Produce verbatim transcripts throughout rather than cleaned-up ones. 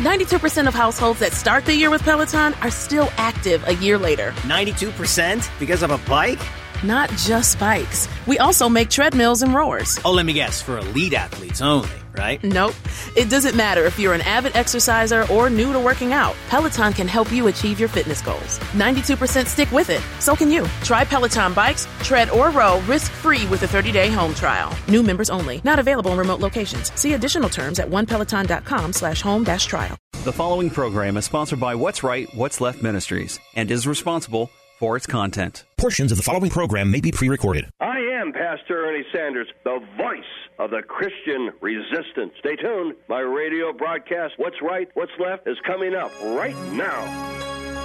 ninety-two percent of households that start the year with Peloton are still active a year later. ninety-two percent? Because of a bike? Not just bikes. We also make treadmills and rowers. Oh, let me guess, for elite athletes only, right? Nope. It doesn't matter if you're an avid exerciser or new to working out. Peloton can help you achieve your fitness goals. ninety-two percent stick with it. So can you. Try Peloton bikes, tread, or row risk-free with a thirty-day home trial. New members only. Not available in remote locations. See additional terms at onepeloton.com slash home dash trial. The following program is sponsored by What's Right, What's Left Ministries and is responsible for its content. Portions of the following program may be pre-recorded. I am Pastor Ernie Sanders, the voice of the Christian resistance. Stay tuned. My radio broadcast, What's Right, What's Left, is coming up right now.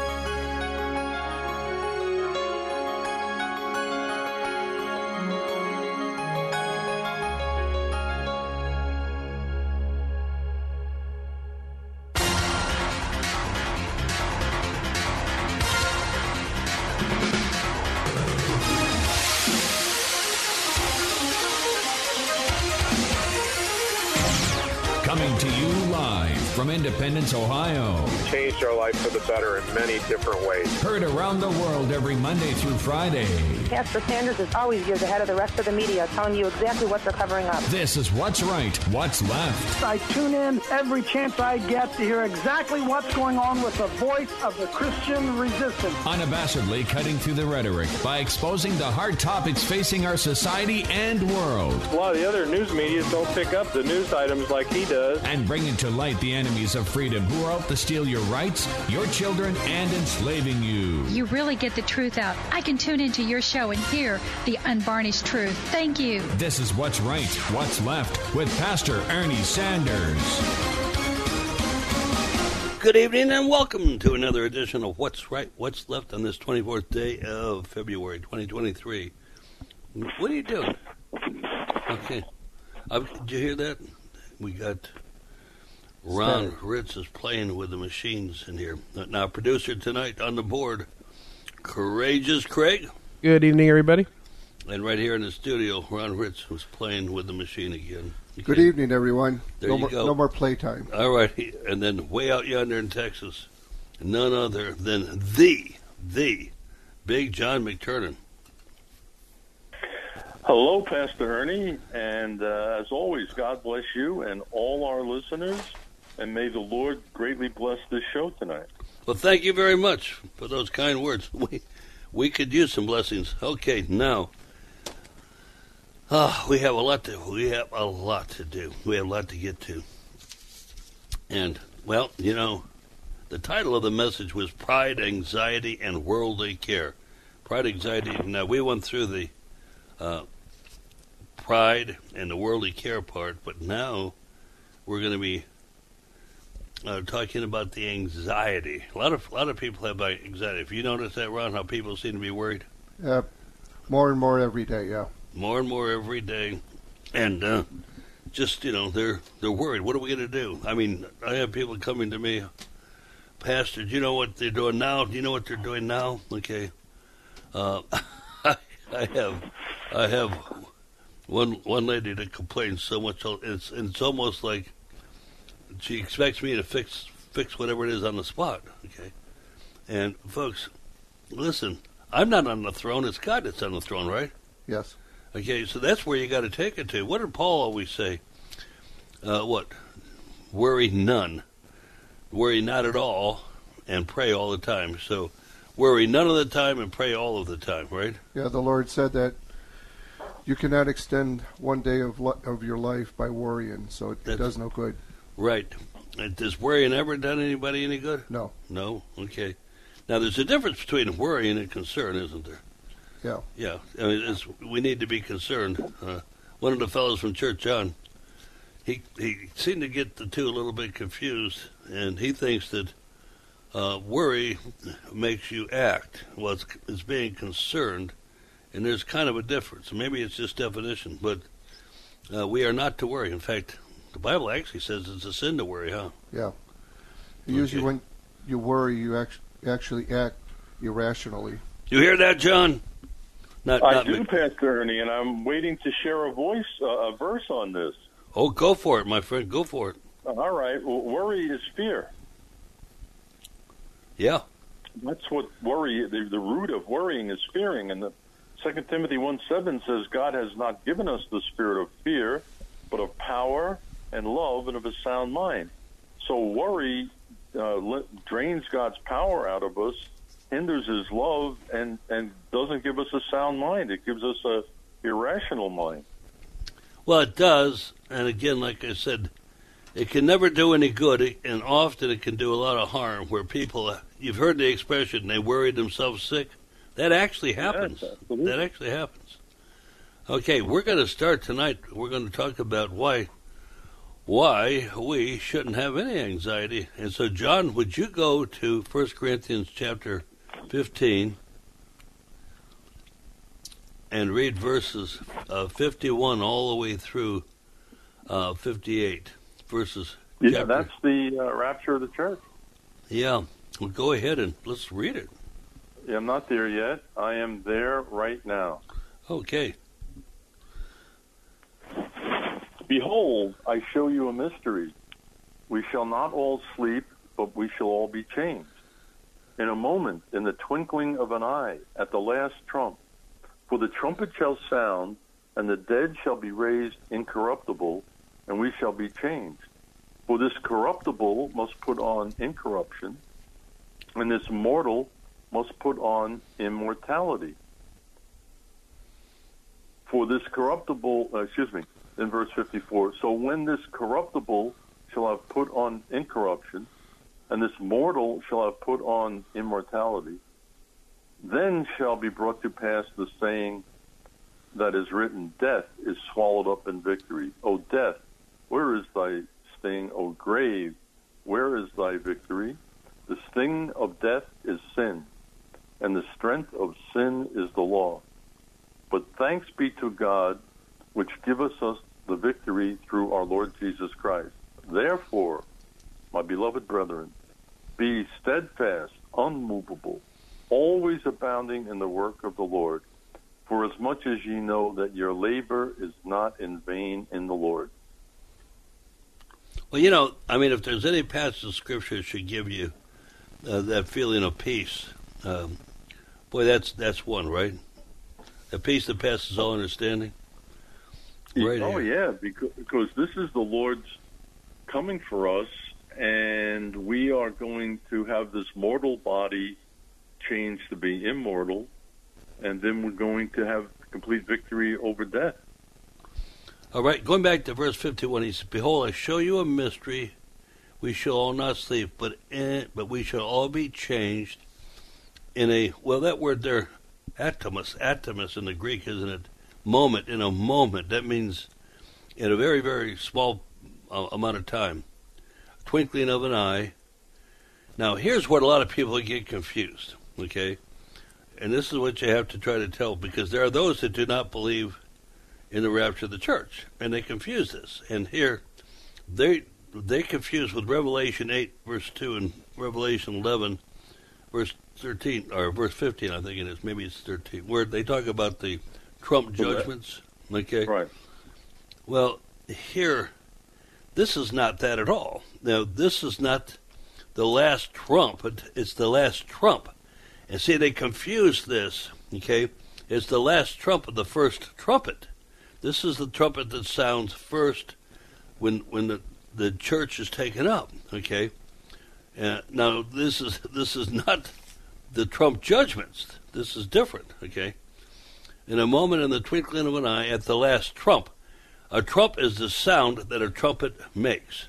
Coming to you live from Independence, Ohio. You've changed our life for the better in many different ways. Heard around the world every Monday through Friday. Pastor Sanders is always years ahead of the rest of the media, telling you exactly what they're covering up. This is What's Right, What's Left. I tune in every chance I get to hear exactly what's going on with the voice of the Christian resistance. Unabashedly cutting through the rhetoric by exposing the hard topics facing our society and world. A lot of the other news media don't pick up the news items like he does. And bringing to light the enemies of freedom who are out to steal your rights, your children, and enslaving you. You really get the truth out. I can tune into your show and hear the unvarnished truth. Thank you. This is What's Right, What's Left with Pastor Ernie Sanders. Good evening and welcome to another edition of What's Right, What's Left on this twenty-fourth day of February twenty twenty-three. What are you doing? Okay. Uh, did you hear that? We got Ron Ritz is playing with the machines in here. Now, producer tonight on the board, Courageous Craig. Good evening, everybody. And right here in the studio, Ron Ritz was playing with the machine again. Okay. Good evening, everyone. There no you more, go. No more playtime. All right. And then way out yonder in Texas, none other than the, the Big John McTurnan. Hello, Pastor Ernie, and uh, as always, God bless you and all our listeners, and may the Lord greatly bless this show tonight. Well, thank you very much for those kind words. We we could use some blessings. Okay, now uh, we have a lot to we have a lot to do. We have a lot to get to, and well, you know, the title of the message was Pride, Anxiety, and Worldly Care. Pride, Anxiety. Now we went through the Uh, pride and the worldly care part, but now we're going to be uh, talking about the anxiety. A lot of a lot of people have anxiety. Have you noticed that, Ron? How people seem to be worried? Uh, more and more every day. Yeah. More and more every day, and uh, just you know, they're they're worried. What are we going to do? I mean, I have people coming to me, Pastor. Do you know what they're doing now? Do you know what they're doing now? Okay. Uh, I have, I have one one lady that complains so much. It's it's almost like she expects me to fix fix whatever it is on the spot. Okay, and folks, listen, I'm not on the throne. It's God that's on the throne, right? Yes. Okay, so that's where you got to take it to. What did Paul always say? Uh, what? Worry none, worry not at all, and pray all the time. So. Worry none of the time and pray all of the time, right? Yeah, the Lord said that you cannot extend one day of li- of your life by worrying, so it, it does no good. Right. Does worrying ever done anybody any good? No. No? Okay. Now, there's a difference between worrying and concern, isn't there? Yeah. Yeah. I mean, it's, we need to be concerned. Uh, one of the fellows from Church John, he, he seemed to get the two a little bit confused, and he thinks that Uh, worry makes you act. Well, it's, it's being concerned, and there's kind of a difference. Maybe it's just definition, but uh, we are not to worry. In fact, the Bible actually says it's a sin to worry, huh? Yeah. Usually okay. when you worry, you act, actually act irrationally. You hear that, John? Not, I not do, me. Pastor Ernie, and I'm waiting to share a voice, uh, a verse on this. Oh, go for it, my friend. Go for it. All right. Well, worry is fear. Yeah. That's what worry, the, the root of worrying is fearing. And the Second Timothy one seven says, God has not given us the spirit of fear, but of power and love and of a sound mind. So worry uh, drains God's power out of us, hinders his love, and, and doesn't give us a sound mind. It gives us a irrational mind. Well, it does. And again, like I said, it can never do any good, and often it can do a lot of harm where people, you've heard the expression, they worry themselves sick. That actually happens. Yes, that actually happens. Okay, we're going to start tonight. We're going to talk about why why we shouldn't have any anxiety. And so, John, would you go to First Corinthians chapter fifteen and read verses uh, fifty-one all the way through uh, fifty-eight? Verses. Yeah, chapter. That's the uh, rapture of the church. Yeah, well, go ahead and let's read it. Yeah, I'm not there yet. I am there right now. Okay. Behold, I show you a mystery. We shall not all sleep, but we shall all be changed. In a moment, in the twinkling of an eye, at the last trump. For the trumpet shall sound, and the dead shall be raised incorruptible, and we shall be changed. For this corruptible must put on incorruption, and this mortal must put on immortality. For this corruptible, uh, excuse me, in verse fifty-four, so when this corruptible shall have put on incorruption, and this mortal shall have put on immortality, then shall be brought to pass the saying that is written, death is swallowed up in victory. O death, where is thy sting? O grave, where is thy victory? The sting of death is sin, and the strength of sin is the law. But thanks be to God, which giveth us the victory through our Lord Jesus Christ. Therefore, my beloved brethren, be steadfast, unmovable, always abounding in the work of the Lord, for as much as ye know that your labor is not in vain in the Lord. Well, you know, I mean, if there's any passage of Scripture that should give you uh, that feeling of peace, um, boy, that's that's one, right? A peace that passes all understanding. Right oh, here. yeah, because, because this is the Lord's coming for us, and we are going to have this mortal body changed to be immortal, and then we're going to have complete victory over death. All right, going back to verse fifty-one, he says, behold, I show you a mystery. We shall all not sleep, but in, but we shall all be changed in a, well, that word there, atomus, atomus in the Greek, isn't it? Moment, in a moment. That means in a very, very small uh, amount of time. Twinkling of an eye. Now, here's what a lot of people get confused, okay? And this is what you have to try to tell, because there are those that do not believe in the rapture of the church, and they confuse this. And here, they they confuse with Revelation eight, verse two, and Revelation eleven, verse thirteen, or verse fifteen, I think it is, maybe it's thirteen, where they talk about the Trump judgments, okay? Right. Well, here, this is not that at all. Now, this is not the last trump. It's the last trump. And see, they confuse this, okay? It's the last trump of the first trumpet. This is the trumpet that sounds first when when the, the church is taken up, okay? Uh, now, this is this is not the Trump judgments. This is different, okay? In a moment, in the twinkling of an eye, at the last trump. A trump is the sound that a trumpet makes.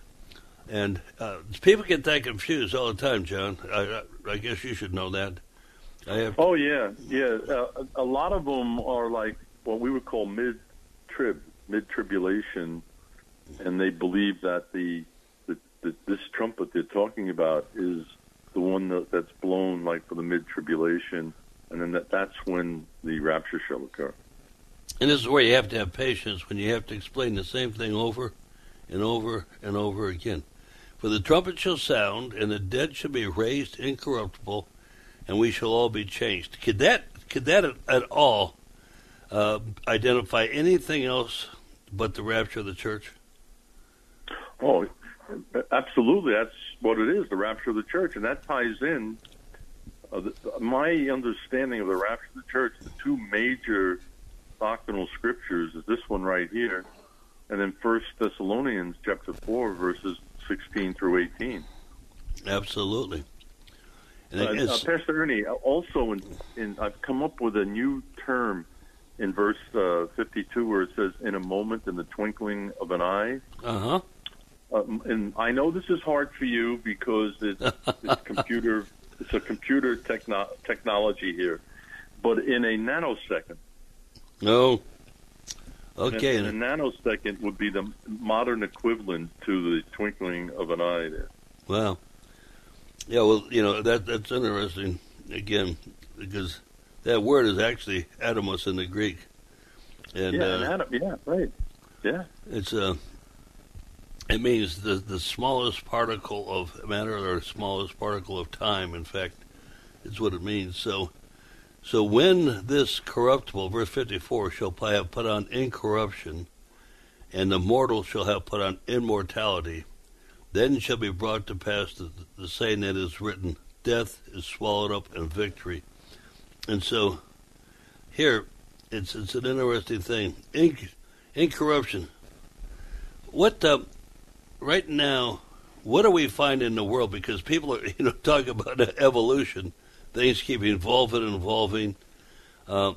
And uh, people get that confused all the time, John. I, I, I guess you should know that. I have. Oh, yeah, yeah. Uh, a lot of them are like what we would call mid-trib, mid-tribulation, and they believe that the, the, the this trumpet they're talking about is the one that, that's blown like for the mid-tribulation, and then that, that's when the rapture shall occur. And this is where you have to have patience, when you have to explain the same thing over and over and over again. For the trumpet shall sound, and the dead shall be raised incorruptible, and we shall all be changed. Could that could that at, at all uh, identify anything else but the rapture of the church? Oh, Absolutely, that's what it is, the rapture of the church, and that ties in. Uh, the, my understanding of the rapture of the church, the two major doctrinal scriptures is this one right here, and then First Thessalonians chapter four, verses sixteen through eighteen. Absolutely. And uh, it uh, Pastor Ernie, also, in, in, I've come up with a new term in verse uh, fifty-two where it says, "In a moment, in the twinkling of an eye." Uh-huh. Uh, and I know this is hard for you because it's, it's computer, it's a computer techno- technology here, but in a nanosecond. No. Okay. And, and a nanosecond would be the modern equivalent to the twinkling of an eye there. Wow. Yeah, well, you know, that that's interesting, again, because that word is actually atomos in the Greek. And, yeah, uh, an atom, yeah, right. Yeah. It's uh, it means the, the smallest particle of matter or smallest particle of time, in fact, is what it means. So, so when this corruptible, verse fifty-four, shall have put on incorruption, and the mortal shall have put on immortality, then shall be brought to pass the, the saying that is written, death is swallowed up in victory. And so here, it's it's an interesting thing. Inc- incorruption. What, uh, right now, what do we find in the world? Because people are, you know, talking about evolution. Things keep evolving and evolving. Uh,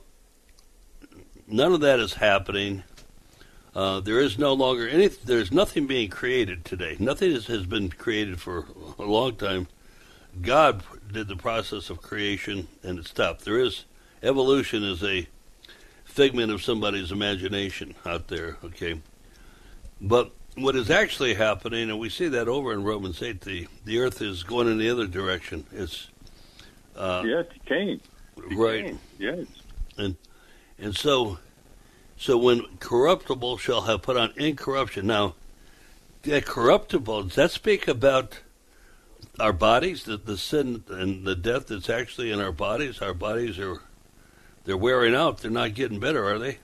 none of that is happening. Uh, there is no longer any. There's nothing being created today. Nothing has, has been created for a long time. God did the process of creation, and it stopped. There is evolution is a figment of somebody's imagination out there. Okay, but what is actually happening, and we see that over in Romans eight, the the earth is going in the other direction. It's uh, yeah, it's decaying. Right. Yes, and and so. So when corruptible shall have put on incorruption. Now, that corruptible, does that speak about our bodies, the, the sin and the death that's actually in our bodies? Our bodies are, they're wearing out. They're not getting better, are they?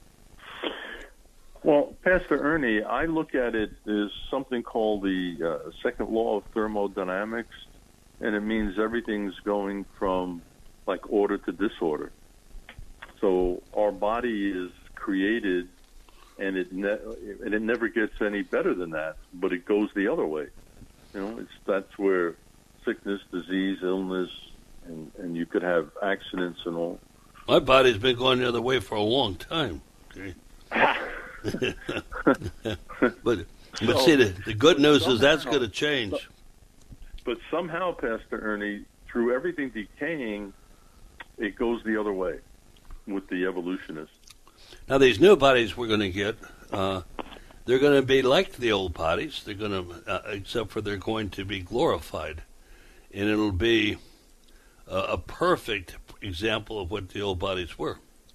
Well, Pastor Ernie, I look at it as something called the uh, second law of thermodynamics, and it means everything's going from like order to disorder. So our body is created, and it ne- and it never gets any better than that, but it goes the other way. You know, it's that's where sickness, disease, illness, and, and you could have accidents and all. My body's been going the other way for a long time. Okay. but but So, see, the, the good news somehow, is that's going to change. But somehow, Pastor Ernie, through everything decaying, it goes the other way with the evolutionists. Now, these new bodies we're going to get, uh, they're going to be like the old bodies. They're going to, uh, except for they're going to be glorified, and it'll be a, a perfect example of what the old bodies were.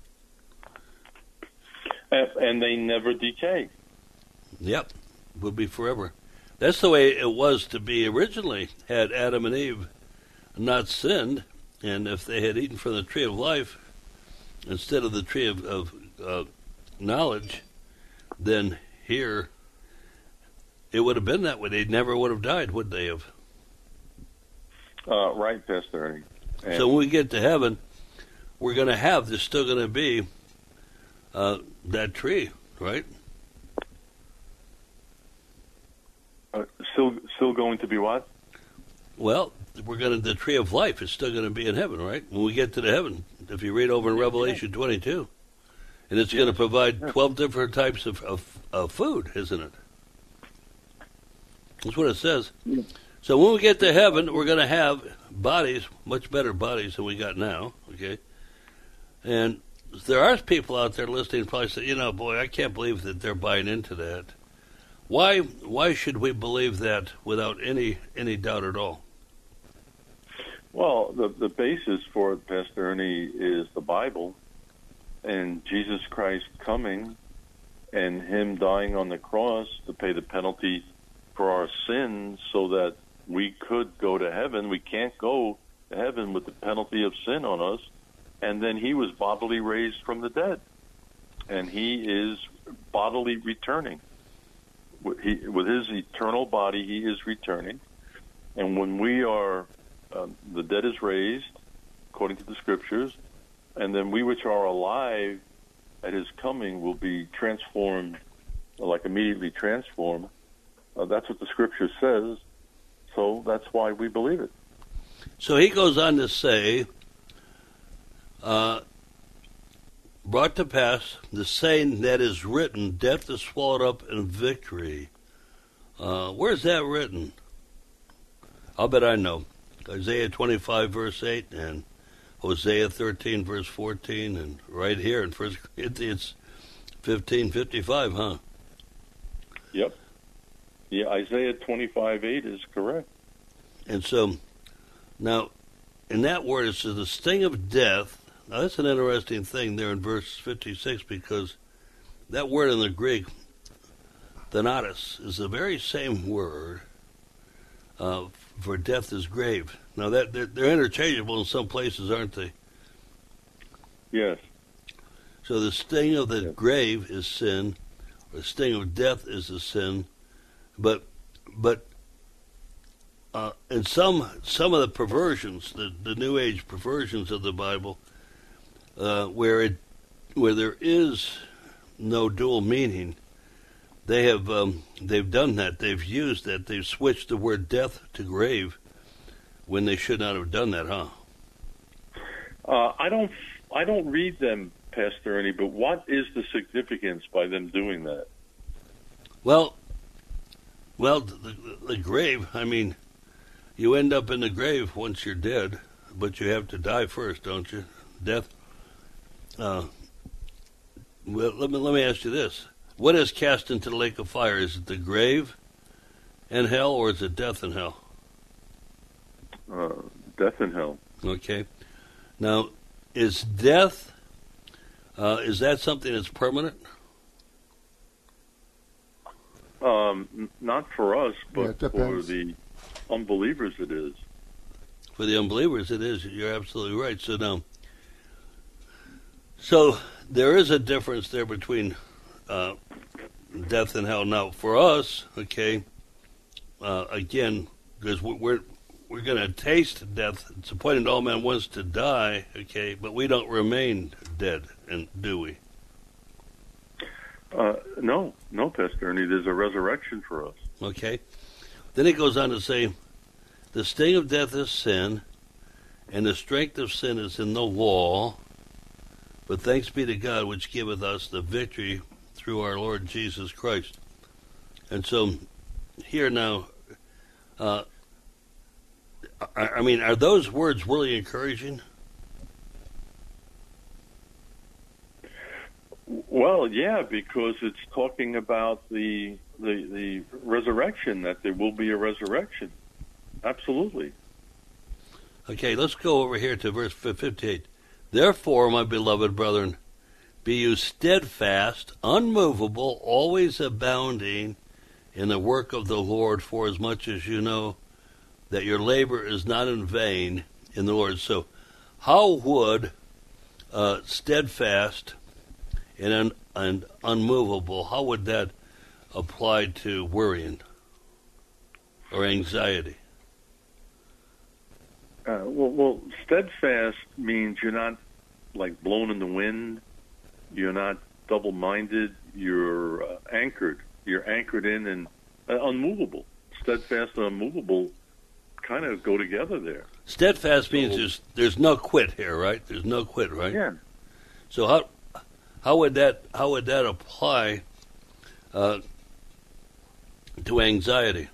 And they never decay. Yep, will be forever. That's the way it was to be originally. Had Adam and Eve not sinned, and if they had eaten from the tree of life instead of the tree of, of uh, knowledge, then here it would have been that way. They never would have died, would they have? Uh, right, Pastor Ernie. And so when we get to heaven, we're going to have, there's still going to be uh, that tree, right? Uh, still, still going to be what? Well, we're going to, the tree of life is still going to be in heaven, right? When we get to the heaven, if you read over in Revelation twenty-two, and it's going to provide twelve different types of, of, of food, isn't it? That's what it says. Yeah. So when we get to heaven, we're going to have bodies, much better bodies than we got now, okay? And there are people out there listening probably say, you know, boy, I can't believe that they're buying into that. Why why should we believe that without any any doubt at all? Well, the the basis for it, Pastor Ernie, is the Bible and Jesus Christ coming and him dying on the cross to pay the penalty for our sins so that we could go to heaven. We can't go to heaven with the penalty of sin on us. And then he was bodily raised from the dead. And he is bodily returning. with, he, with his eternal body, he is returning. And when we are, um, the dead is raised, according to the Scriptures, and then we which are alive at his coming will be transformed, like immediately transformed. Uh, that's what the Scripture says, so that's why we believe it. So he goes on to say, uh, brought to pass the saying that is written, death is swallowed up in victory. Uh, where's that written? I'll bet I know. Isaiah twenty-five, verse eight, and Hosea thirteen, verse fourteen, and right here in First Corinthians fifteen fifty-five, huh? Yep. Yeah, Isaiah twenty-five eight is correct. And so, now, in that word, it says the sting of death. Now, that's an interesting thing there in verse fifty-six, because that word in the Greek, thanatos, is the very same word uh, for death is grave. Now, that they're, they're interchangeable in some places, aren't they? Yes. So the sting of the yes. grave is sin, or the sting of death is the sin, but but uh, in some some of the perversions, the, the New Age perversions of the Bible, uh, where it where there is no dual meaning, they have um, they've done that. They've used that. They've switched the word death to grave when they should not have done that, huh? Uh, I don't I don't read them, Pastor Ernie, but what is the significance by them doing that? Well, well, the, the grave, I mean, you end up in the grave once you're dead, but you have to die first, don't you? Death. Uh, well, let me, let me ask you this. What is cast into the lake of fire? Is it the grave and hell, or is it death and hell? Uh, death and hell. Okay. Now, is death, uh, is that something that's permanent? Um, n- not for us, but yeah, for the unbelievers it is. For the unbelievers it is. You're absolutely right. So now, so there is a difference there between uh, death and hell. Now, for us, okay, uh, again, because we're we're going to taste death. It's appointed all man wants to die, okay, but we don't remain dead, and do we? Uh, no, no, Pastor Ernie. There's a resurrection for us. Okay. Then it goes on to say, the sting of death is sin, and the strength of sin is in the law. But thanks be to God, which giveth us the victory through our Lord Jesus Christ. And so, here now, uh, I, I mean, are those words really encouraging? Well, yeah, because it's talking about the, the the resurrection, that there will be a resurrection. Absolutely. Okay, let's go over here to verse fifty-eight. Therefore, my beloved brethren, be you steadfast, unmovable, always abounding in the work of the Lord, for as much as you know that your labor is not in vain in the Lord. So, how would uh, steadfast and, un- and unmovable, how would that apply to worrying or anxiety? Uh, well, well, steadfast means you're not like blown in the wind. You're not double-minded. You're uh, anchored. You're anchored in and uh, unmovable. Steadfast and unmovable kind of go together there. Steadfast means so, there's there's no quit here, right? There's no quit, right? Yeah. So how how would that how would that apply uh, to anxiety?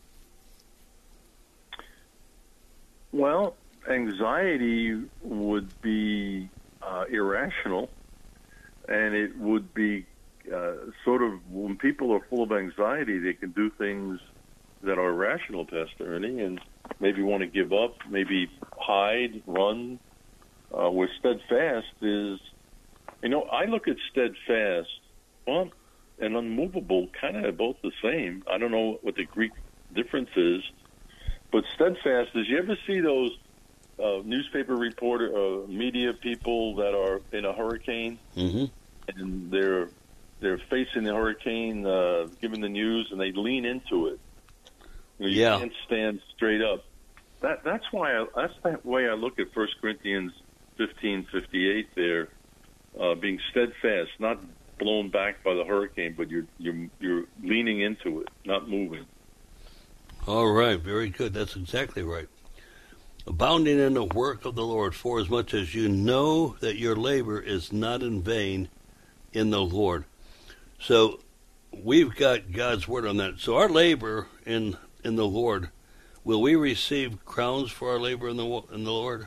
Well, anxiety would be uh, irrational, and it would be uh, sort of, when people are full of anxiety, they can do things that are irrational, Pastor Ernie, and maybe want to give up, maybe hide, run. Uh, where steadfast is, you know, I look at steadfast, well, and unmovable, kind of both the same. I don't know what the Greek difference is. But steadfast is, you ever see those uh, newspaper reporter, uh, media people that are in a hurricane, mm-hmm. and they're they're facing the hurricane, uh, giving the news, and they lean into it. You, know, you yeah. can't stand straight up. That that's why I, that's the way I look at First Corinthians fifteen fifty-eight. There, uh, being steadfast, not blown back by the hurricane, but you're you're you're leaning into it, not moving. All right, very good. That's exactly right. Abounding in the work of the Lord, for as much as you know that your labor is not in vain in the Lord. So we've got God's word on that. So our labor in in the Lord, will we receive crowns for our labor in the in the Lord?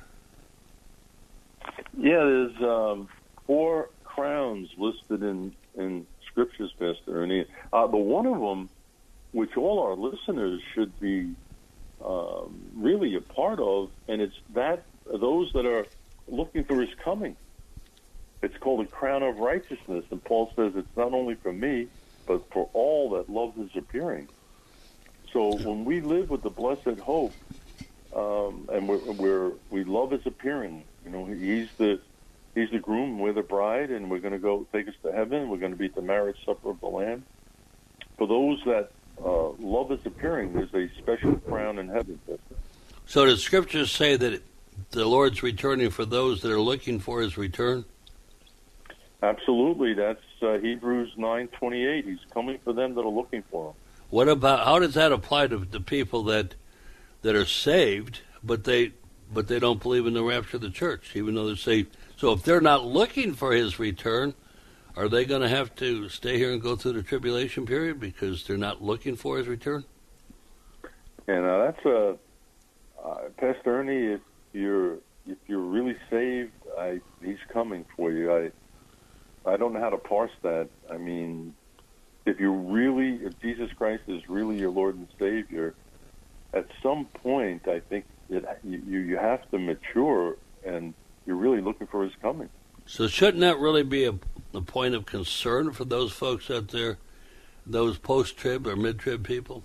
Yeah, there's um, four crowns listed in, in scriptures, Pastor Ernie. Uh, but one of them, which all our listeners should be um, really a part of, and it's that those that are looking for his coming. It's called the crown of righteousness, and Paul says it's not only for me, but for all that love his appearing. So when we live with the blessed hope, um, and we're, we're we love his appearing, you know, he's the he's the groom, we're the bride, and we're going to go take us to heaven. We're going to be at the marriage supper of the Lamb. For those that uh, love his appearing, there's a special crown in heaven. So the scriptures say that the Lord's returning for those that are looking for his return? Absolutely. That's uh, Hebrews nine twenty-eight. He's coming for them that are looking for him. What about, how does that apply to the people that that are saved, but they but they don't believe in the rapture of the church, even though they're saved? So if they're not looking for his return, are they going to have to stay here and go through the tribulation period because they're not looking for his return? And uh, that's a uh, Pastor Ernie. If you're if you're really saved, I, he's coming for you. I I don't know how to parse that. I mean, if you really, if Jesus Christ is really your Lord and Savior, at some point, I think it, you you have to mature, and you're really looking for his coming. So shouldn't that really be a, a point of concern for those folks out there, those post-trib or mid-trib people?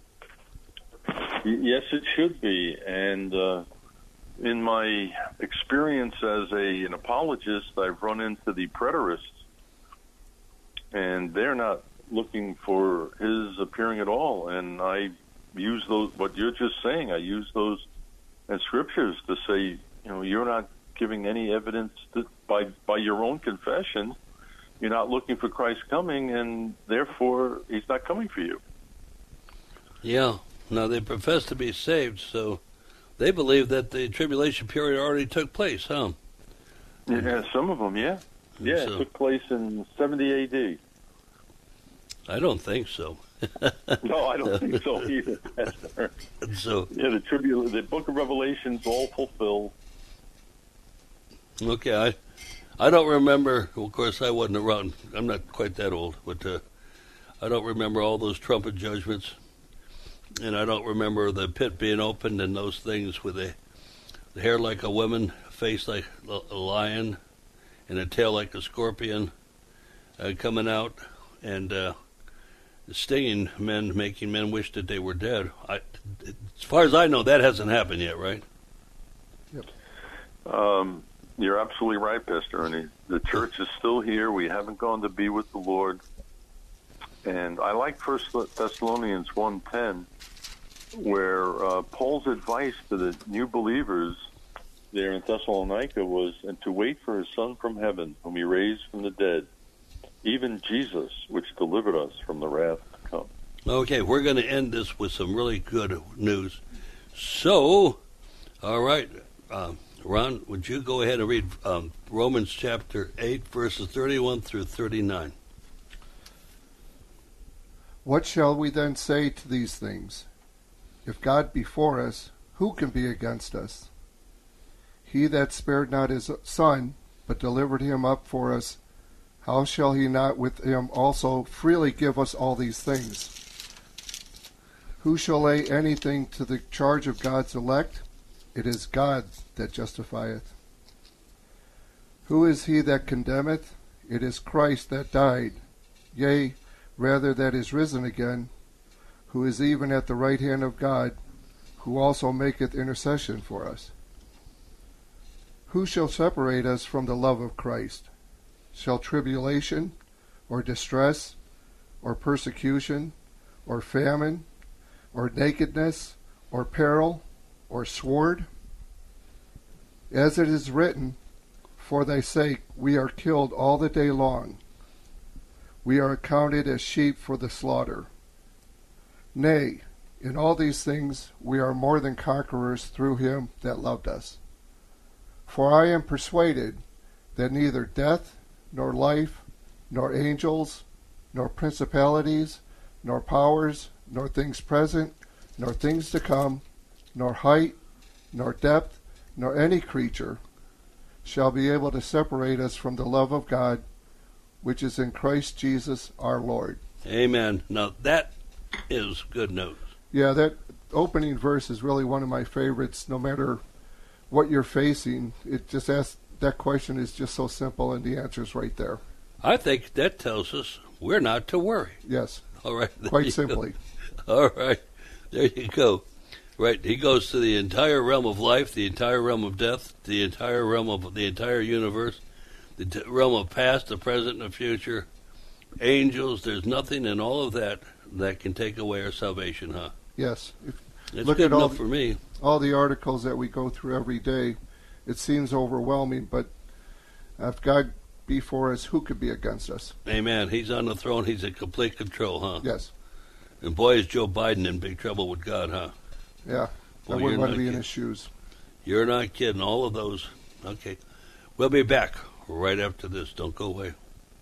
Yes, it should be. And uh, in my experience as a, an apologist, I've run into the preterists, and they're not looking for his appearing at all. And I use those, what you're just saying, I use those in scriptures to say, you know, you're not giving any evidence that by by your own confession, you're not looking for Christ's coming, and therefore he's not coming for you. Yeah. Now, they profess to be saved, so they believe that the tribulation period already took place, huh? Yeah, some of them, yeah. Yeah, so, it took place in seventy A D I don't think so. No, I don't think so either. So, yeah, the tribul- the Book of Revelation's all fulfilled. Okay, I, I don't remember. Well, of course, I wasn't around. I'm not quite that old, but uh, I don't remember all those trumpet judgments, and I don't remember the pit being opened and those things with the, the hair like a woman, face like a lion, and a tail like a scorpion uh, coming out, and uh, stinging men, making men wish that they were dead. I, as far as I know, that hasn't happened yet, right? Yep. Um. You're absolutely right, Pastor Ernie. The church is still here. We haven't gone to be with the Lord. And I like First Thessalonians one ten, where uh, Paul's advice to the new believers there in Thessalonica was and to wait for his Son from heaven, whom he raised from the dead, even Jesus, which delivered us from the wrath to come. Okay, we're going to end this with some really good news. So, all right, uh, Ron, would you go ahead and read um, Romans chapter eight, verses thirty-one through thirty-nine? What shall we then say to these things? If God be for us, who can be against us? He that spared not his Son, but delivered him up for us, how shall he not with him also freely give us all these things? Who shall lay anything to the charge of God's elect? It is God that justifieth. Who is he that condemneth? It is Christ that died, yea, rather that is risen again, who is even at the right hand of God, who also maketh intercession for us. Who shall separate us from the love of Christ? Shall tribulation, or distress, or persecution, or famine, or nakedness, or peril, or sword? As it is written, for thy sake we are killed all the day long. We are accounted as sheep for the slaughter. Nay, in all these things we are more than conquerors through him that loved us. For I am persuaded that neither death, nor life, nor angels, nor principalities, nor powers, nor things present, nor things to come, nor height, nor depth, nor any creature shall be able to separate us from the love of God, which is in Christ Jesus our Lord. Amen. Now that is good news. Yeah, that opening verse is really one of my favorites. No matter what you're facing, it just asks, that question is just so simple, and the answer is right there. I think that tells us we're not to worry. Yes. All right. Quite simply. Go. All right. There you go. Right. He goes to the entire realm of life, the entire realm of death, the entire realm of the entire universe, the t- realm of past, the present, and the future. Angels, there's nothing in all of that that can take away our salvation, huh? Yes. If, it's look good at all enough the, for me. All the articles that we go through every day, it seems overwhelming, but if God be for us, who could be against us? Amen. He's on the throne. He's in complete control, huh? Yes. And boy, is Joe Biden in big trouble with God, huh? Yeah. Well, I wouldn't want to be kidding. in his shoes. You're not kidding. All of those. Okay. We'll be back right after this. Don't go away.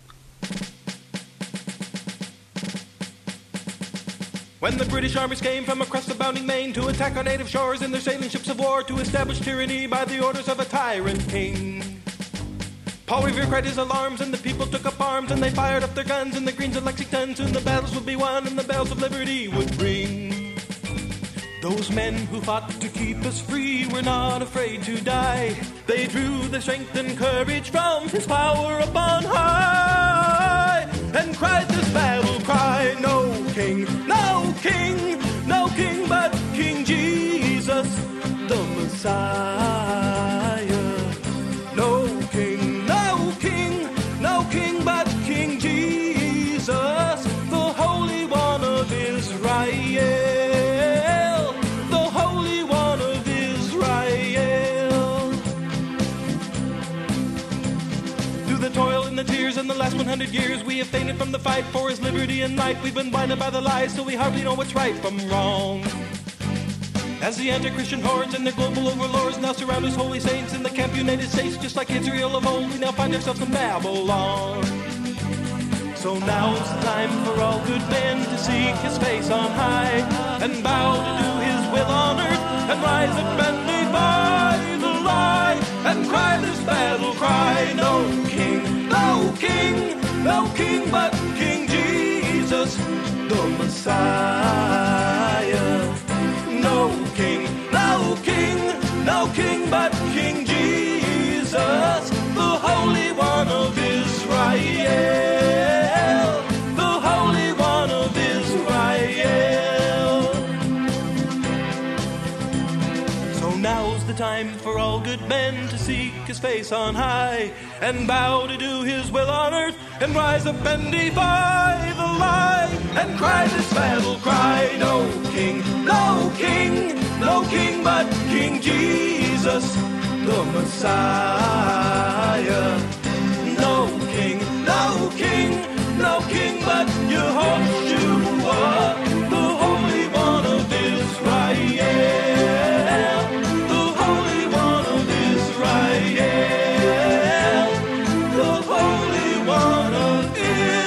When the British armies came from across the bounding main to attack our native shores in their sailing ships of war to establish tyranny by the orders of a tyrant king, Paul Revere cried his alarms and the people took up arms and they fired up their guns in the Greens of Lexington. Soon the battles would be won and the bells of liberty would ring. Those men who fought to keep us free were not afraid to die. They drew their strength and courage from his power upon high and cried this battle cry, no king, no king, no king but King Jesus, the Messiah. No king, no king, no king but King Jesus, the Holy One of Israel, the Holy One of Israel. Through the toil and the tears and the last one hundred years, we have fainted from the fight for his liberty and life. We've been blinded by the lies, so we hardly know what's right from wrong. As the anti-Christian hordes and their global overlords now surround his holy saints in the camp United States, just like Israel of old, we now find ourselves in Babylon. So now's the time for all good men to seek his face on high and bow to do his will on earth and rise up and defy the lie and cry this battle cry, no king, no king, no king but King Jesus, the Messiah. No king, no king, no king but King Jesus, the Holy One of Israel, the Holy One of Israel. So now's the time for all good men to seek his face on high and bow to do his will on earth and rise up and defy the lie and cry this battle cry, no king, no king, no king but King Jesus, the Messiah. No king, no king, no king but Yehoshua, the Holy One of Israel, the Holy One of Israel, the Holy One of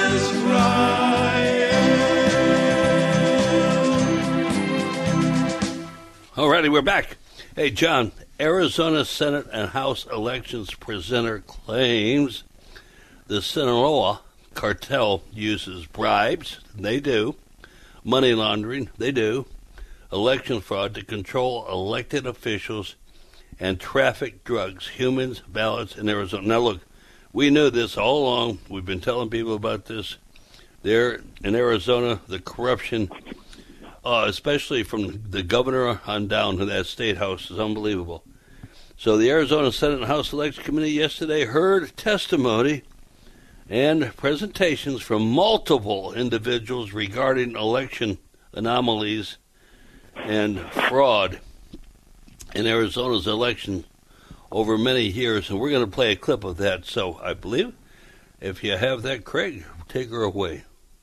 Israel. Alrighty, we're back. Hey, John, Arizona Senate and House elections presenter claims the Sinaloa cartel uses bribes, they do, money laundering, they do, election fraud to control elected officials and traffic drugs, humans, ballots in Arizona. Now, look, we knew this all along. We've been telling people about this. There in Arizona, the corruption, uh, especially from the governor on down to that state house, is unbelievable. So the Arizona Senate and House Election Committee yesterday heard testimony and presentations from multiple individuals regarding election anomalies and fraud in Arizona's election over many years. And we're going to play a clip of that. So I believe if you have that, Craig, take her away.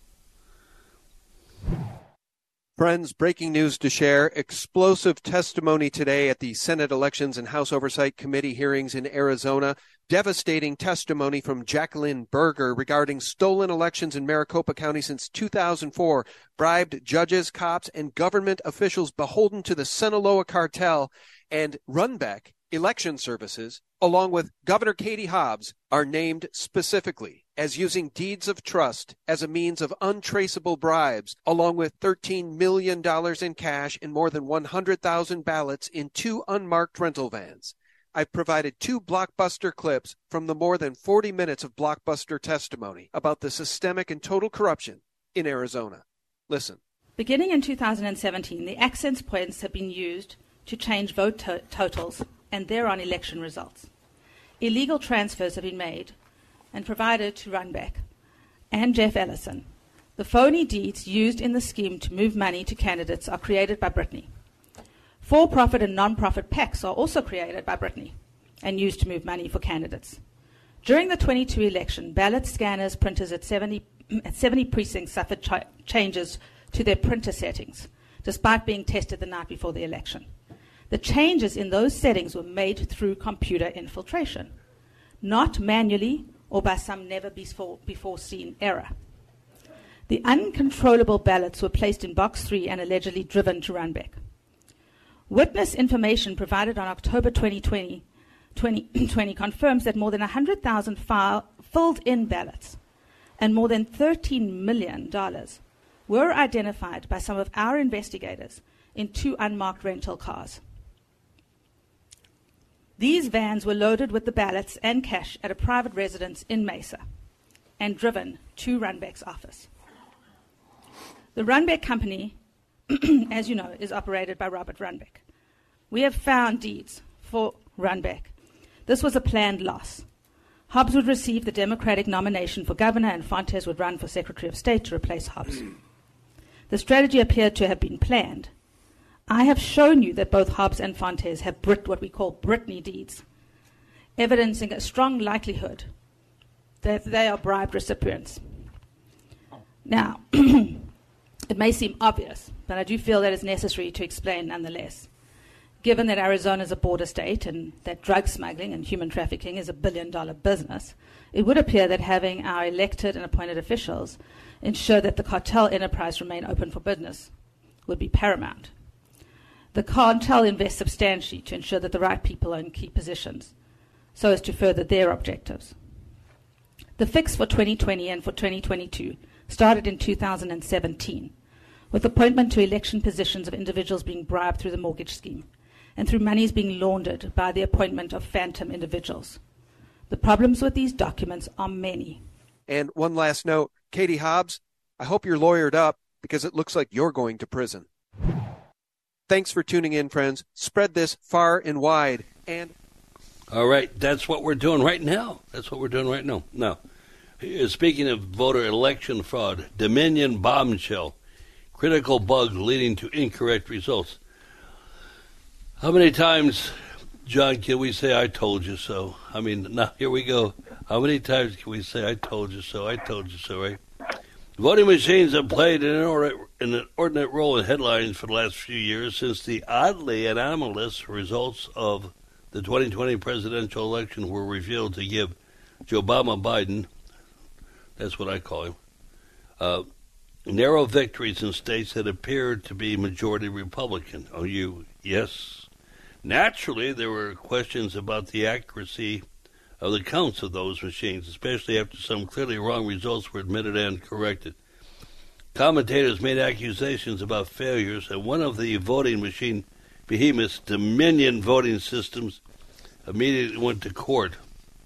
Friends, breaking news to share. Explosive testimony today at the Senate Elections and House Oversight Committee hearings in Arizona. Devastating testimony from Jacqueline Berger regarding stolen elections in Maricopa County since two thousand four. Bribed judges, cops, and government officials beholden to the Sinaloa cartel. And Runbeck Election Services, along with Governor Katie Hobbs, are named specifically as using deeds of trust as a means of untraceable bribes, along with thirteen million dollars in cash and more than one hundred thousand ballots in two unmarked rental vans. I've provided two Blockbuster clips from the more than forty minutes of Blockbuster testimony about the systemic and total corruption in Arizona. Listen. Beginning in two thousand seventeen, the access points have been used to change vote to- totals and thereon election results. Illegal transfers have been made and provided to Runbeck and Jeff Ellison. The phony deeds used in the scheme to move money to candidates are created by Brittany. For-profit and non-profit PACs are also created by Brittany and used to move money for candidates. During the twenty-two election, ballot scanners, printers at seventy, at seventy precincts suffered ch- changes to their printer settings, despite being tested the night before the election. The changes in those settings were made through computer infiltration, not manually or by some never-before-seen error. The uncontrollable ballots were placed in box three and allegedly driven to Runbeck. Witness information provided on October twenty twenty, twenty twenty confirms that more than one hundred thousand file, filled-in ballots and more than thirteen million dollars were identified by some of our investigators in two unmarked rental cars. These vans were loaded with the ballots and cash at a private residence in Mesa and driven to Runbeck's office. The Runbeck Company, as you know, is operated by Robert Runbeck. We have found deeds for Runbeck. This was a planned loss. Hobbs would receive the Democratic nomination for governor and Fontes would run for Secretary of State to replace Hobbs. The strategy appeared to have been planned. I have shown you that both Hobbs and Fontes have Brit, what we call Brittany deeds, evidencing a strong likelihood that they are bribed recipients. Now, it may seem obvious, but I do feel that it's necessary to explain nonetheless. Given that Arizona is a border state and that drug smuggling and human trafficking is a billion-dollar business, it would appear that having our elected and appointed officials ensure that the cartel enterprise remain open for business would be paramount. The cartel invests substantially to ensure that the right people are in key positions so as to further their objectives. The fix for twenty twenty and for twenty twenty-two started in two thousand seventeen with appointment to election positions of individuals being bribed through the mortgage scheme and through monies being laundered by the appointment of phantom individuals. The problems with these documents are many. And one last note, Katie Hobbs, I hope you're lawyered up because it looks like you're going to prison. Thanks for tuning in, friends. Spread this far and wide. And all right, that's what we're doing right now. That's what we're doing right now. Now, speaking of voter election fraud, Dominion bombshell, critical bug leading to incorrect results. How many times, John, can we say, I told you so? I mean, now here we go. How many times can we say, I told you so, I told you so, right? Voting machines have played an inordinate role in headlines for the last few years since the oddly anomalous results of the twenty twenty presidential election were revealed to give Joe Obama Biden, that's what I call him, uh, narrow victories in states that appeared to be majority Republican. Oh, you, yes. Naturally, there were questions about the accuracy of the counts of those machines, especially after some clearly wrong results were admitted and corrected. Commentators made accusations about failures, and one of the voting machine behemoths, Dominion Voting Systems, immediately went to court,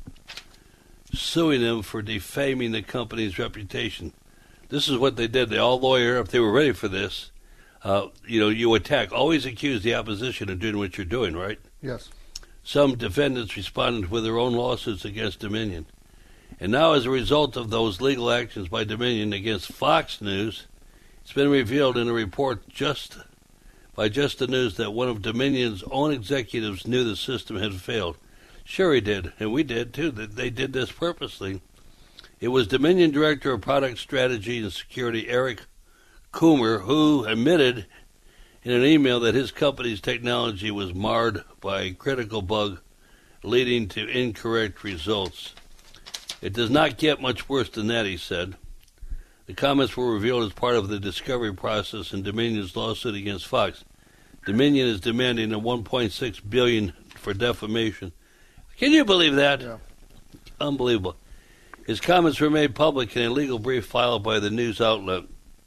suing them for defaming the company's reputation. This is what they did. They all lawyer up. They were ready for this. Uh, you know, you attack. Always accuse the opposition of doing what you're doing, right? Yes. Some defendants responded with their own lawsuits against Dominion. And now, as a result of those legal actions by Dominion against Fox News, it's been revealed in a report just by Just the News that one of Dominion's own executives knew the system had failed. Sure he did, and we did too. They did this purposely. It was Dominion Director of Product Strategy and Security Eric Coomer who admitted in an email that his company's technology was marred by a critical bug leading to incorrect results. It does not get much worse than that, he said. The comments were revealed as part of the discovery process in Dominion's lawsuit against Fox. Dominion is demanding a one point six billion dollars for defamation. Can you believe that? Yeah. Unbelievable. His comments were made public in a legal brief filed by the news outlet.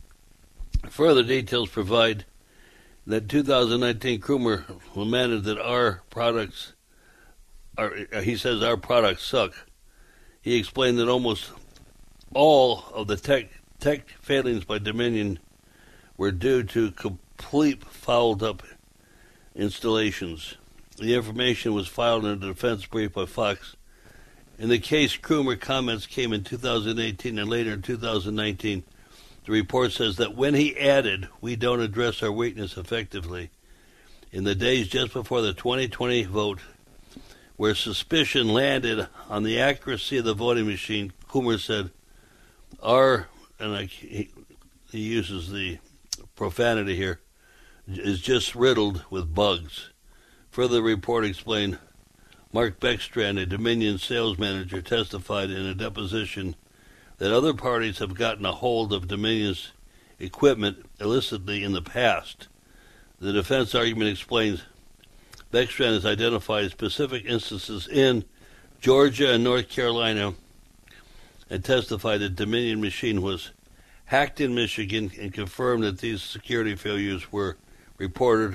Further details provide that two thousand nineteen Coomer lamented that our products, are, he says our products suck. He explained that almost all of the tech tech failings by Dominion were due to complete fouled-up installations. The information was filed in a defense brief by Fox. In the case, Coomer comments came in two thousand eighteen and later in two thousand nineteen. The report says that when he added, we don't address our weakness effectively, in the days just before the twenty twenty vote, where suspicion landed on the accuracy of the voting machine, Coomer said, our, and I, he, he uses the profanity here, is just riddled with bugs. Further, the report explained, Mark Beckstrand, a Dominion sales manager, testified in a deposition that other parties have gotten a hold of Dominion's equipment illicitly in the past. The defense argument explains Beckstrand has identified specific instances in Georgia and North Carolina and testified that Dominion machine was hacked in Michigan and confirmed that these security failures were reported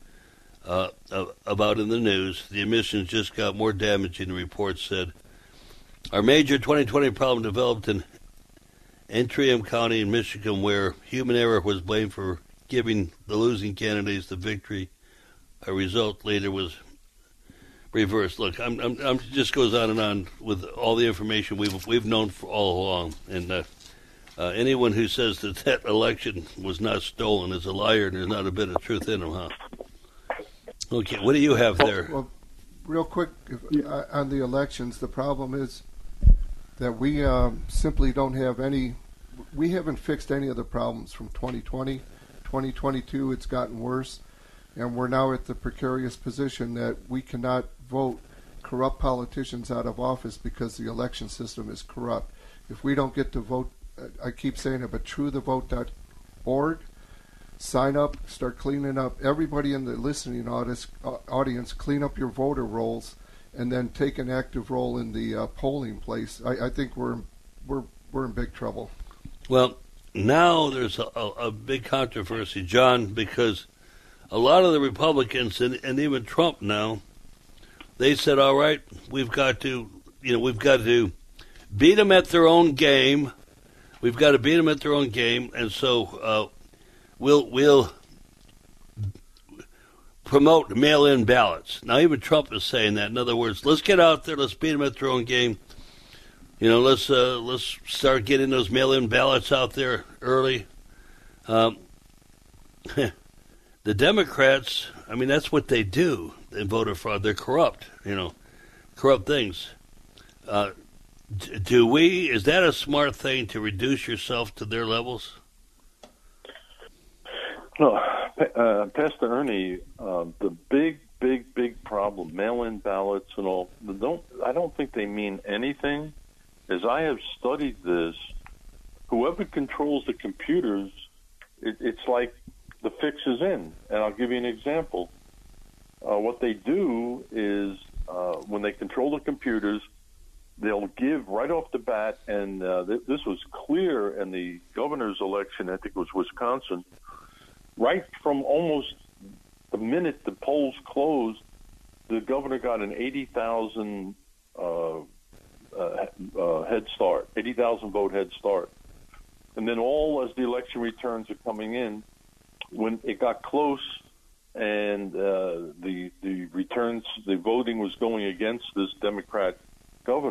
uh, about in the news. The emissions just got more damaging, the report said. Our major twenty twenty problem developed in Antrim County in Michigan, where human error was blamed for giving the losing candidates the victory. A result later was reversed. Look, I'm, I'm, I'm just goes on and on with all the information we've we've known for all along. And uh, uh, anyone who says that that election was not stolen is a liar, and there's not a bit of truth in them, huh? Okay, what do you have there? Well, well real quick, if, uh, on the elections, the problem is that we um, simply don't have any, we haven't fixed any of the problems from twenty twenty. twenty twenty-two, it's gotten worse, and we're now at the precarious position that we cannot vote corrupt politicians out of office because the election system is corrupt. If we don't get to vote, I keep saying it, but true the vote dot org, sign up, start cleaning up. Everybody in the listening audience, uh, audience clean up your voter rolls, and then take an active role in the uh, polling place. I, I think we're we're we're in big trouble. Well, now there's a, a, a big controversy, John, because a lot of the Republicans and, and even Trump now, they said, "All right, we've got to, you know, we've got to beat them at their own game. We've got to beat them at their own game, and so uh, we'll we'll." promote mail-in ballots. Now, even Trump is saying that. In other words, let's get out there, let's beat them at their own game. You know, let's uh, let's start getting those mail-in ballots out there early. Um, the Democrats, I mean, that's what they do in voter fraud. They're corrupt, you know, corrupt things. Uh, do we, is that a smart thing to reduce yourself to their levels? No, uh, Pastor Ernie, uh, the big, big, big problem, mail-in ballots and all, don't, I don't think they mean anything. As I have studied this, whoever controls the computers, it, it's like the fix is in. And I'll give you an example. Uh, what they do is uh, when they control the computers, they'll give right off the bat, and uh, th- this was clear in the governor's election, I think it was Wisconsin, right from almost the minute the polls closed, the governor got an eighty thousand uh, uh, uh, head start, eighty thousand vote head start. And then all as the election returns are coming in, when it got close and uh, the the returns, the voting was going against this Democrat governor,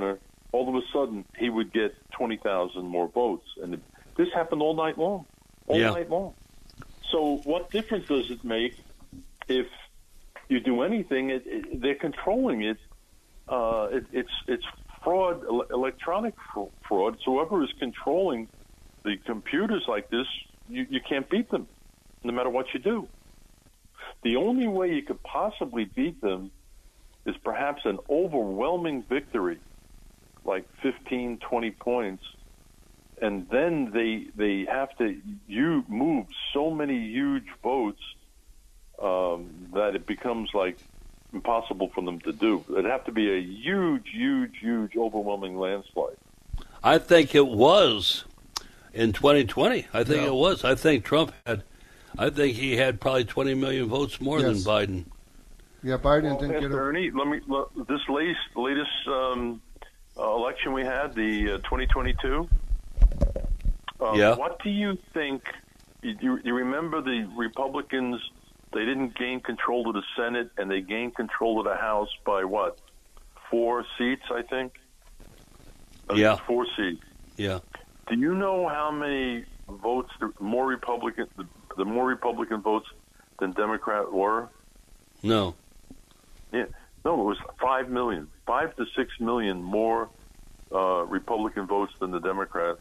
all of a sudden he would get twenty thousand more votes. And it, this happened all night long, all Yeah. night long. So what difference does it make if you do anything? It, it, they're controlling it. Uh, it. It's it's fraud, ele- electronic fr- fraud. So whoever is controlling the computers like this, you, you can't beat them, no matter what you do. The only way you could possibly beat them is perhaps an overwhelming victory, like fifteen, twenty points, and then they they have to you move so many huge votes um, that it becomes like impossible for them to do. It'd have to be a huge, huge, huge, overwhelming landslide. I think it was in twenty twenty. I think Yeah. it was. I think Trump had, I think he had probably twenty million votes more Yes. than Biden. Yeah, Biden Well, didn't get Pastor a... Ernie, let me let, this latest latest um, uh, election we had, the uh, twenty twenty-two. Um, Yeah. What do you think? You, you, you remember the Republicans? They didn't gain control of the Senate, and they gained control of the House by what? Four seats, I think. Uh, Yeah. Four seats. Yeah. Do you know how many votes the more Republican the, the more Republican votes than Democrat were? No. Yeah, no, it was five million, five to six million more uh, Republican votes than the Democrat,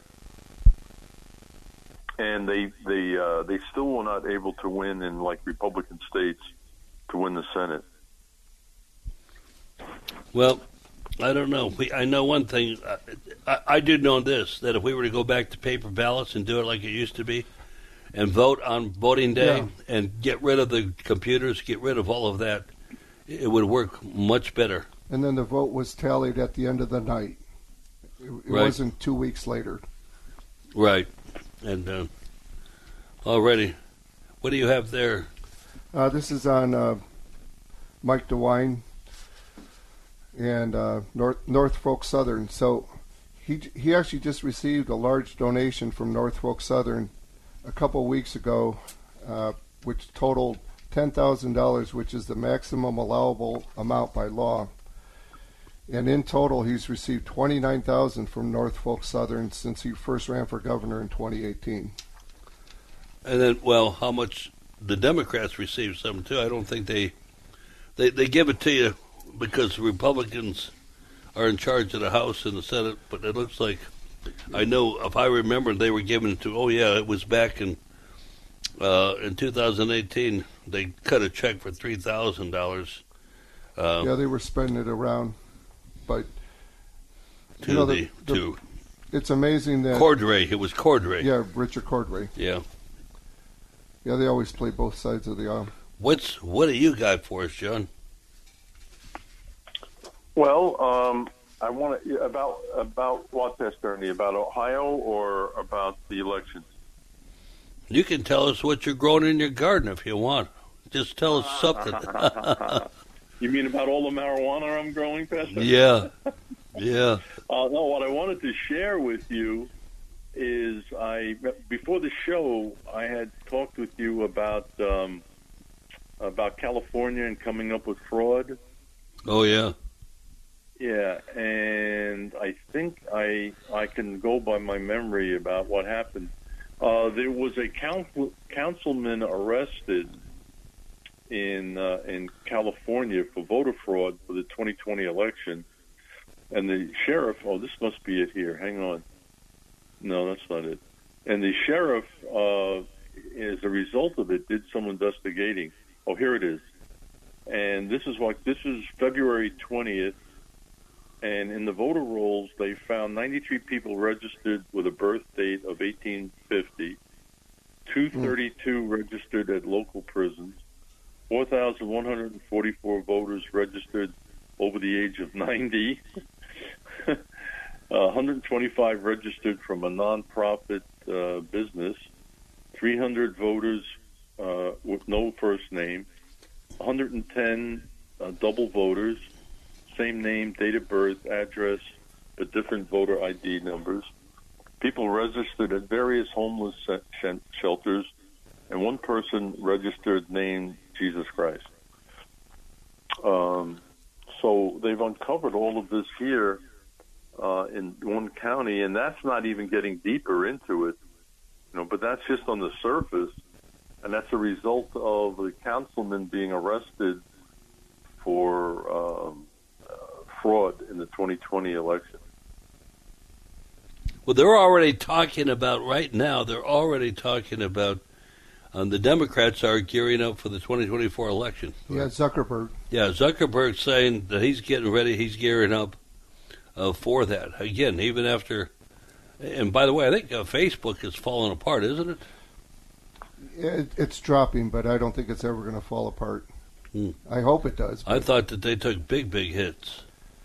and they they uh, they still were not able to win in like Republican states to win the Senate. Well, I don't know. We, I know one thing. I, I, I do know this, that if we were to go back to paper ballots and do it like it used to be, and vote on voting day, Yeah. and get rid of the computers, get rid of all of that, it would work much better. And then the vote was tallied at the end of the night. It, it Right. wasn't two weeks later. Right. And uh, already, what do you have there? Uh, this is on uh, Mike DeWine and uh, North Norfolk Southern. So he he actually just received a large donation from Norfolk Southern a couple weeks ago, uh, which totaled ten thousand dollars, which is the maximum allowable amount by law. And in total, he's received twenty-nine thousand dollars from Norfolk Southern since he first ran for governor in twenty eighteen. And then, well, how much the Democrats received some too. I don't think they, they they give it to you because Republicans are in charge of the House and the Senate. But it looks like, I know if I remember, they were giving it to. Oh yeah, it was back in uh, in two thousand eighteen. They cut a check for three thousand uh, dollars. Yeah, they were spreading it around, but to you know, the, the, to it's amazing that Cordray. It was Cordray. Yeah, Richard Cordray. Yeah. Yeah, they always play both sides of the aisle. What's what do you got for us, John? Well, um, I want to about about what, Pastor Ernie, about Ohio or about the elections? You can tell us what you're growing in your garden if you want. Just tell us something. You mean about all the marijuana I'm growing, Pastor? Yeah, yeah. Uh, no, what I wanted to share with you is I before the show I had talked with you about um, about California and coming up with fraud. Oh yeah. Yeah, and I think I I can go by my memory about what happened. Uh, there was a council, councilman arrested in uh, in California for voter fraud for the twenty twenty election, and the sheriff. Oh, this must be it here. Hang on. No, that's not it. And the sheriff, uh, as a result of it, did some investigating. Oh, here it is. And this is what this is February twentieth. And in the voter rolls, they found ninety-three people registered with a birth date of eighteen fifty, two thirty-two mm. registered at local prisons, four thousand one hundred forty-four voters registered over the age of ninety, uh, one hundred twenty-five registered from a nonprofit uh, business, three hundred voters uh, with no first name, one hundred ten uh, double voters, same name, date of birth, address, but different voter I D numbers. People registered at various homeless shelters, and one person registered named Jesus Christ. Um, so they've uncovered all of this here. uh, in one county, and that's not even getting deeper into it. You know, but that's just on the surface, and that's a result of the councilman being arrested for um, uh, fraud in the twenty twenty election. Well, they're already talking about, right now, they're already talking about, um, the Democrats are gearing up for the twenty twenty-four election. Yeah, Zuckerberg. Yeah, Zuckerberg saying that he's getting ready, he's gearing up uh, for that. Again, even after, and by the way, I think uh, Facebook is falling apart, isn't it? It, it's dropping, but I don't think it's ever going to fall apart. Hmm. I hope it does. I thought that they took big, big hits.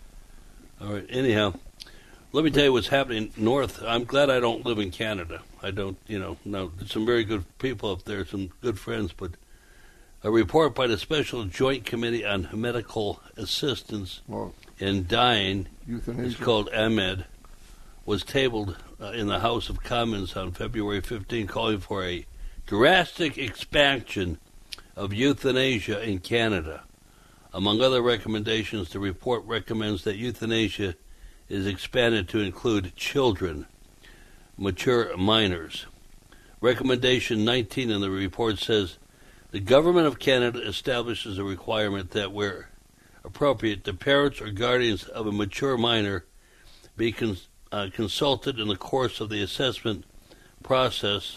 All right, anyhow. Let me tell you what's happening north. I'm glad I don't live in Canada. I don't, you know, no, there's some very good people up there, some good friends, but a report by the Special Joint Committee on Medical Assistance well, in Dying, euthanasia. It's called AMED, was tabled uh, in the House of Commons on February fifteenth, calling for a drastic expansion of euthanasia in Canada. Among other recommendations, the report recommends that euthanasia is expanded to include children, mature minors. Recommendation nineteen in the report says the government of Canada establishes a requirement that where appropriate, the parents or guardians of a mature minor be cons- uh, consulted in the course of the assessment process,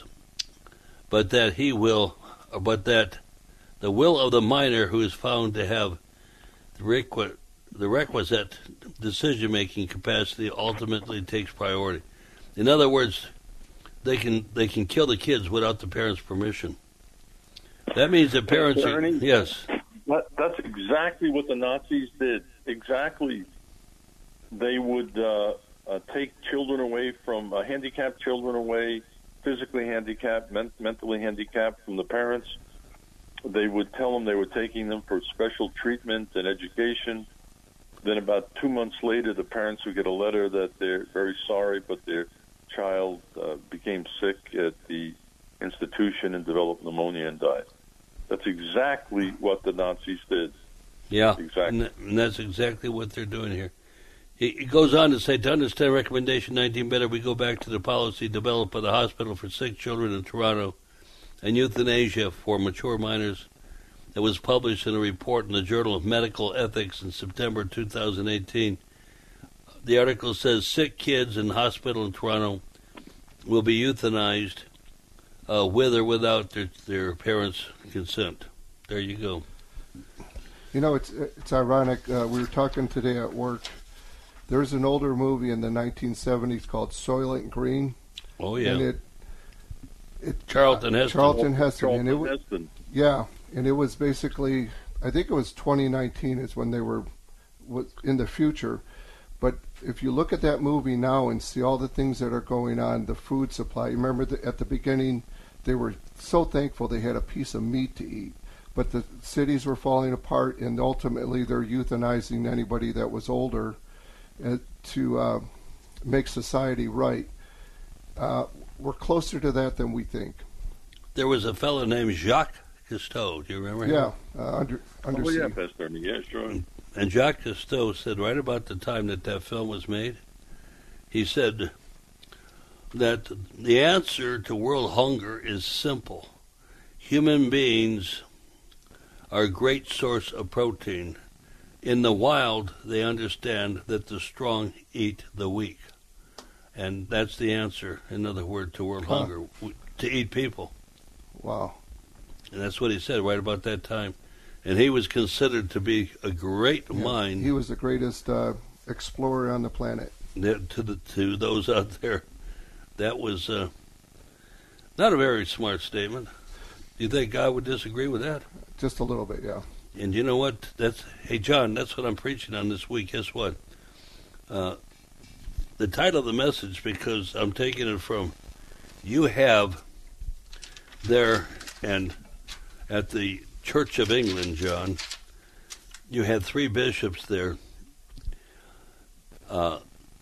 but that he will, or but that the will of the minor who is found to have the requisite the requisite decision-making capacity ultimately takes priority. In other words, they can they can kill the kids without the parents' permission. That means that parents hey, are, Ernie, yes. That, that's exactly what the Nazis did. Exactly. They would uh, uh, take children away from, uh, handicapped children away, physically handicapped, men- mentally handicapped from the parents. They would tell them they were taking them for special treatment and education. Then about two months later, the parents would get a letter that they're very sorry, but their child uh, became sick at the institution and developed pneumonia and died. That's exactly what the Nazis did. Yeah, exactly. And, and that's exactly what they're doing here. He, he goes on to say, to understand recommendation nineteen better, we go back to the policy developed by the Hospital for Sick Children in Toronto and euthanasia for mature minors. It was published in a report in the Journal of Medical Ethics in September two thousand eighteen. The article says sick kids in hospital in Toronto will be euthanized uh, with or without their, their parents' consent. There you go. You know, it's it's ironic. Uh, we were talking today at work. There's an older movie in the nineteen seventies called Soylent Green. Oh, yeah. And it, it, Charlton uh, Heston. Charlton Heston. Charlton and it, Heston. Yeah. And it was basically, I think it was twenty nineteen is when they were was in the future. But if you look at that movie now and see all the things that are going on, the food supply, you remember the, at the beginning they were so thankful they had a piece of meat to eat. But the cities were falling apart, and ultimately they're euthanizing anybody that was older uh, to uh, make society right. Uh, we're closer to that than we think. There was a fellow named Jacques Cousteau. Do you remember him? Yeah, uh, under, under Oh, yeah, Pastor. Yeah, sure. And Jacques Cousteau said right about the time that that film was made, he said that the answer to world hunger is simple. Human beings are a great source of protein. In the wild, they understand that the strong eat the weak. And that's the answer, in other words, to world huh. hunger, to eat people. Wow. And that's what he said right about that time. And he was considered to be a great yeah, mind. He was the greatest uh, explorer on the planet. That, to the to those out there, that was uh, not a very smart statement. Do you think God would disagree with that? Just a little bit, yeah. And you know what? That's hey, John, that's what I'm preaching on this week. Guess what? Uh, the title of the message, because I'm taking it from, you have there and at the Church of England, John, you had three bishops there. Uh,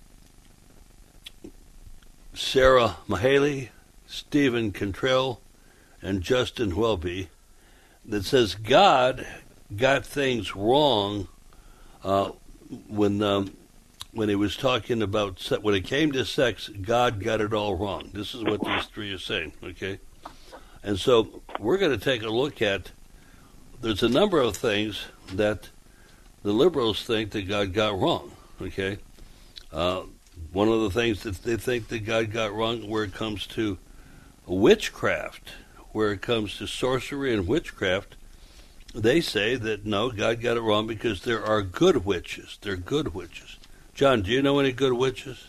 Sarah Mahaley, Stephen Cantrell, and Justin Welby, that says God got things wrong uh, when um, when he was talking about, se- when it came to sex, God got it all wrong. This is what these three are saying, okay? And so we're going to take a look at, there's a number of things that the liberals think that God got wrong, okay? Uh, one of the things that they think that God got wrong where it comes to witchcraft, where it comes to sorcery and witchcraft, they say that no, God got it wrong because there are good witches. They're good witches. John, do you know any good witches?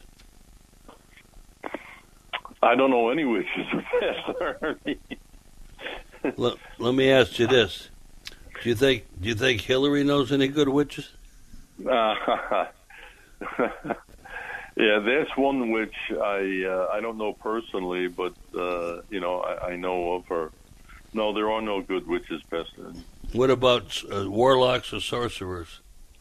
I don't know any witches. let, let me ask you this: Do you think do you think Hillary knows any good witches? Uh, yeah, there's one which I uh, I don't know personally, but uh, you know I, I know of her. No, there are no good witches, Pastor. What about uh, warlocks or sorcerers?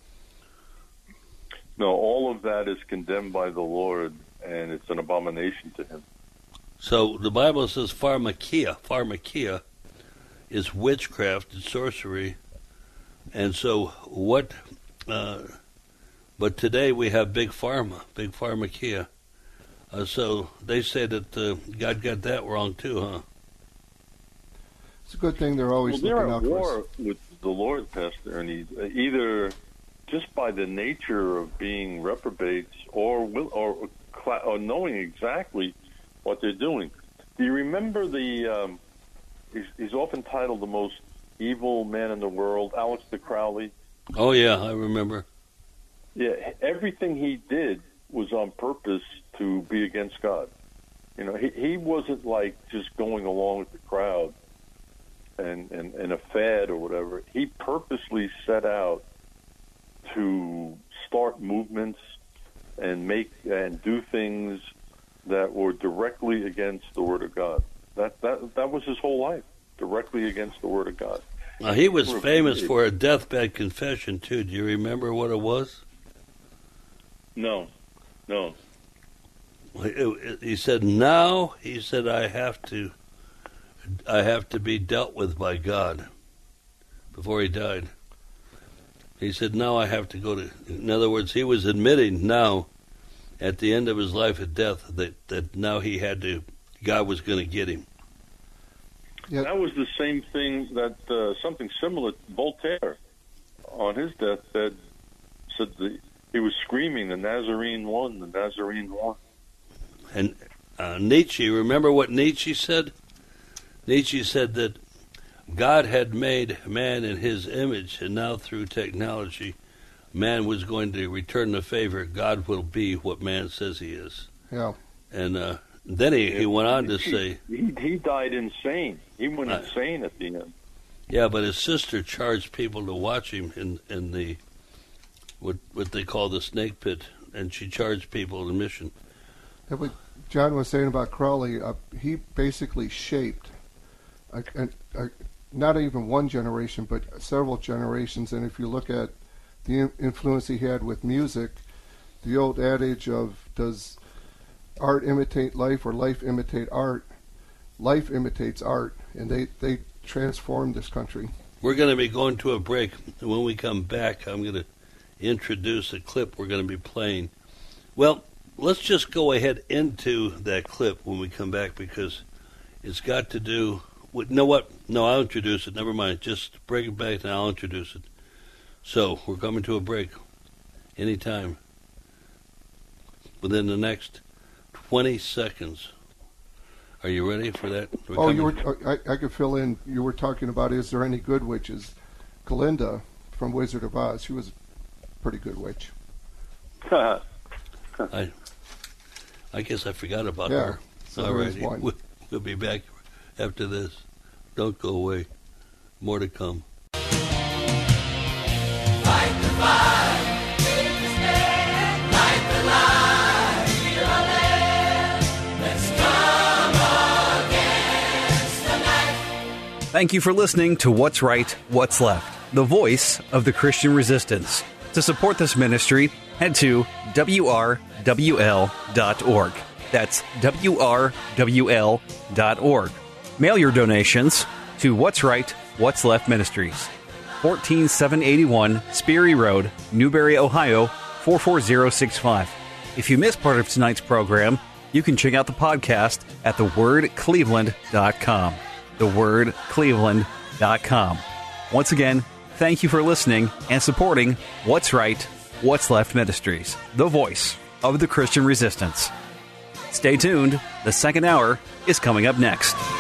No, all of that is condemned by the Lord, and it's an abomination to Him. So the Bible says pharmakia. Pharmakia is witchcraft and sorcery. And so what... Uh, but today we have big pharma, big pharmakia. Uh, so they say that uh, God got that wrong too, huh? It's a good thing they're always well, looking they're out at for war us. with the Lord, Pastor, and he's either just by the nature of being reprobates or will, or, or knowing exactly what they're doing. Do you remember the? Um, he's, he's often titled the most evil man in the world, Aleister Crowley. Oh yeah, I remember. Yeah, everything he did was on purpose to be against God. You know, he he wasn't like just going along with the crowd and, and, and a fad or whatever. He purposely set out to start movements and make and do things that were directly against the Word of God. That that that was his whole life, directly against the Word of God. Now, he was famous for a deathbed confession, too. Do you remember what it was? No, no. He said, now, he said, I have to, I have to be dealt with by God before he died. He said, now I have to go to, in other words, he was admitting now, at the end of his life at death, that, that now he had to, God was going to get him. Yep. That was the same thing that uh, something similar. Voltaire, on his deathbed, said the, he was screaming, "The Nazarene won! The Nazarene won!" And uh, Nietzsche, remember what Nietzsche said? Nietzsche said that God had made man in His image, and now through technology, man was going to return the favor. God will be what man says He is. Yeah. And uh, then he, he went on to he, say... He, he died insane. He went uh, insane at the end. Yeah, but his sister charged people to watch him in, in the, what what they call the snake pit, and she charged people admission. Yeah, what John was saying about Crowley, uh, he basically shaped, a, a, a, not even one generation, but several generations. And if you look at the in- influence he had with music, the old adage of does art imitate life or life imitate art, life imitates art, and they, they transformed this country. We're going to be going to a break. When we come back, I'm going to introduce a clip we're going to be playing. Well, let's just go ahead into that clip when we come back, because it's got to do with, you know what? No, I'll introduce it. Never mind. Just bring it back and I'll introduce it. So, we're coming to a break anytime within the next twenty seconds. Are you ready for that? We're oh, coming. you were. I, I could fill in. You were talking about, is there any good witches? Glinda from Wizard of Oz. She was a pretty good witch. I, I guess I forgot about yeah, her. So all right, one. We'll, we'll be back after this. Don't go away. More to come. Fight the fight, take the stand, light the light, feel our land. Let's come against the night. Thank you for listening to What's Right, What's Left, the voice of the Christian resistance. To support this ministry, head to W R W L dot org. That's W R W L dot org. Mail your donations to What's Right, What's Left Ministries, one four seven eight one Speary Road, Newberry, Ohio, four four zero six five. If you missed part of tonight's program, you can check out the podcast at the word cleveland dot com. the word cleveland dot com. Once again, thank you for listening and supporting What's Right, What's Left Ministries, the voice of the Christian resistance. Stay tuned. The second hour is coming up next.